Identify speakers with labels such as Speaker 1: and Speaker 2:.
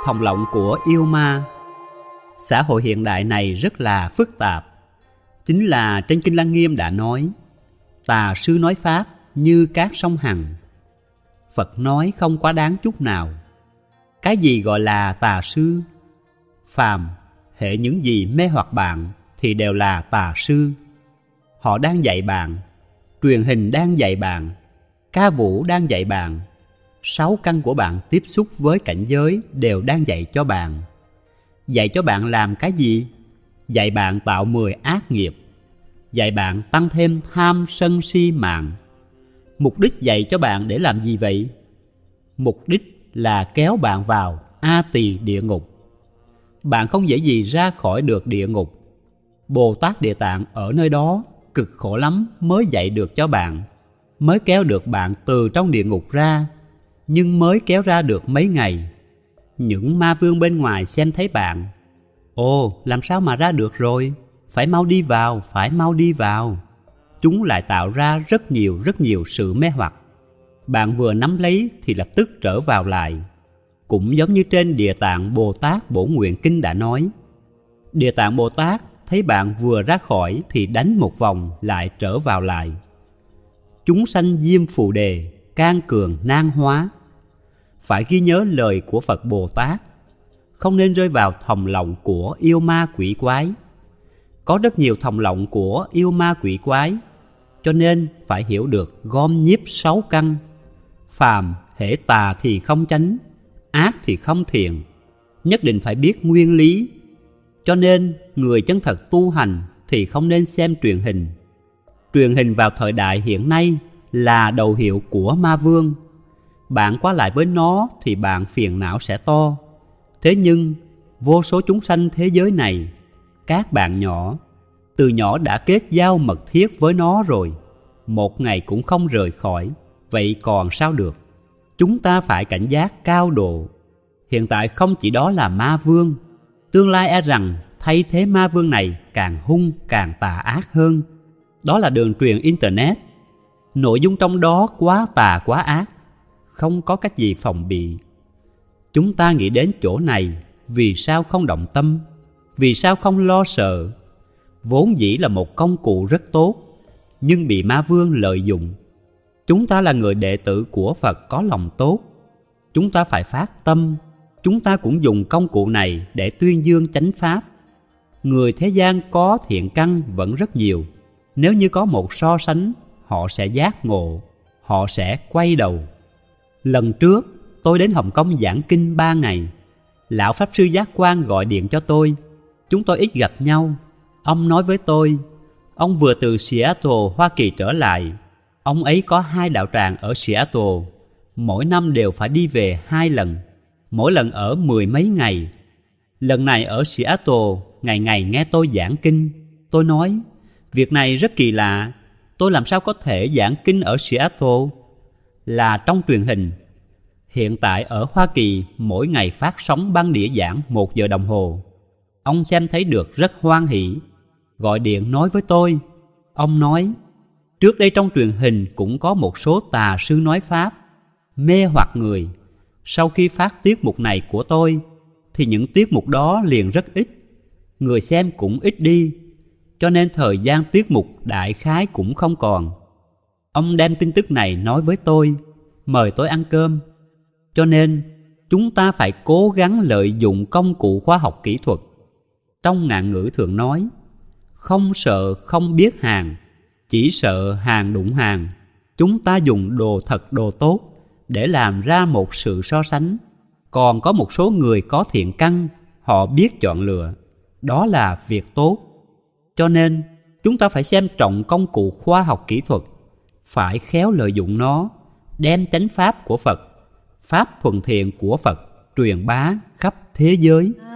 Speaker 1: thòng lọng của yêu ma. Xã hội hiện đại này rất là phức tạp. Chính là trên Kinh Lăng Nghiêm đã nói, tà sư nói pháp như cát sông Hằng. Phật nói không quá đáng chút nào. Cái gì gọi là tà sư? Phàm, hễ những gì mê hoặc bạn thì đều là tà sư. Họ đang dạy bạn, truyền hình đang dạy bạn, ca vũ đang dạy bạn, 6 căn của bạn tiếp xúc với cảnh giới đều đang dạy cho bạn. Dạy cho bạn làm cái gì? Dạy bạn tạo 10 ác nghiệp, dạy bạn tăng thêm tham sân si mạng. Mục đích dạy cho bạn để làm gì vậy? Mục đích là kéo bạn vào A Tỳ địa ngục. Bạn không dễ gì ra khỏi được địa ngục. Bồ Tát Địa Tạng ở nơi đó cực khổ lắm mới dạy được cho bạn, mới kéo được bạn từ trong địa ngục ra. Nhưng mới kéo ra được mấy ngày, những ma vương bên ngoài xem thấy bạn, ồ, làm sao mà ra được rồi, phải mau đi vào, phải mau đi vào. Chúng lại tạo ra rất nhiều sự mê hoặc. Bạn vừa nắm lấy thì lập tức trở vào lại. Cũng giống như trên Địa Tạng Bồ Tát Bổ Nguyện Kinh đã nói, Địa Tạng Bồ Tát thấy bạn vừa ra khỏi thì đánh một vòng lại trở vào lại. Chúng sanh diêm phù đề, can cường nan hóa. Phải ghi nhớ lời của Phật Bồ Tát, không nên rơi vào thòng lọng của yêu ma quỷ quái. Có rất nhiều thòng lọng của yêu ma quỷ quái, cho nên phải hiểu được gom nhiếp 6 căn. Phàm, hễ tà thì không chánh, ác thì không thiện. Nhất định phải biết nguyên lý. Cho nên người chân thật tu hành thì không nên xem truyền hình. Truyền hình vào thời đại hiện nay là đầu hiệu của ma vương. Bạn qua lại với nó thì bạn phiền não sẽ to. Thế nhưng vô số chúng sanh thế giới này, các bạn nhỏ, từ nhỏ đã kết giao mật thiết với nó rồi, một ngày cũng không rời khỏi. Vậy còn sao được? Chúng ta phải cảnh giác cao độ. Hiện tại không chỉ đó là ma vương, tương lai e rằng thay thế ma vương này càng hung càng tà ác hơn. Đó là đường truyền Internet. Nội dung trong đó quá tà quá ác, không có cách gì phòng bị. Chúng ta nghĩ đến chỗ này, vì sao không động tâm? Vì sao không lo sợ? Vốn dĩ là một công cụ rất tốt, nhưng bị ma vương lợi dụng. Chúng ta là người đệ tử của Phật có lòng tốt, chúng ta phải phát tâm. Chúng ta cũng dùng công cụ này để tuyên dương chánh pháp. Người thế gian có thiện căn vẫn rất nhiều. Nếu như có một so sánh, họ sẽ giác ngộ, họ sẽ quay đầu. Lần trước tôi đến Hồng Kông giảng kinh 3 ngày. Lão Pháp Sư Giác Quan gọi điện cho tôi. Chúng tôi ít gặp nhau. Ông nói với tôi, ông vừa từ Seattle, Hoa Kỳ trở lại. Ông ấy có 2 đạo tràng ở Seattle. Mỗi năm đều phải đi về 2 lần, mỗi lần ở 10 mấy ngày. Lần này ở Seattle, ngày ngày nghe tôi giảng kinh. Tôi nói, việc này rất kỳ lạ. Tôi làm sao có thể giảng kinh ở Seattle? Là trong truyền hình. Hiện tại ở Hoa Kỳ, mỗi ngày phát sóng băng đĩa giảng 1 giờ đồng hồ. Ông xem thấy được rất hoan hỷ, gọi điện nói với tôi. Ông nói, trước đây trong truyền hình cũng có một số tà sư nói pháp, mê hoặc người. Sau khi phát tiết mục này của tôi, thì những tiết mục đó liền rất ít, người xem cũng ít đi, cho nên thời gian tiết mục đại khái cũng không còn. Ông đem tin tức này nói với tôi, mời tôi ăn cơm. Cho nên chúng ta phải cố gắng lợi dụng công cụ khoa học kỹ thuật. Trong ngạn ngữ thường nói, không sợ không biết hàng, chỉ sợ hàng đụng hàng. Chúng ta dùng đồ thật đồ tốt để làm ra một sự so sánh. Còn có một số người có thiện căn, họ biết chọn lựa, đó là việc tốt. Cho nên chúng ta phải xem trọng công cụ khoa học kỹ thuật, phải khéo lợi dụng nó, đem chánh pháp của Phật, pháp thuần thiện của Phật truyền bá khắp thế giới.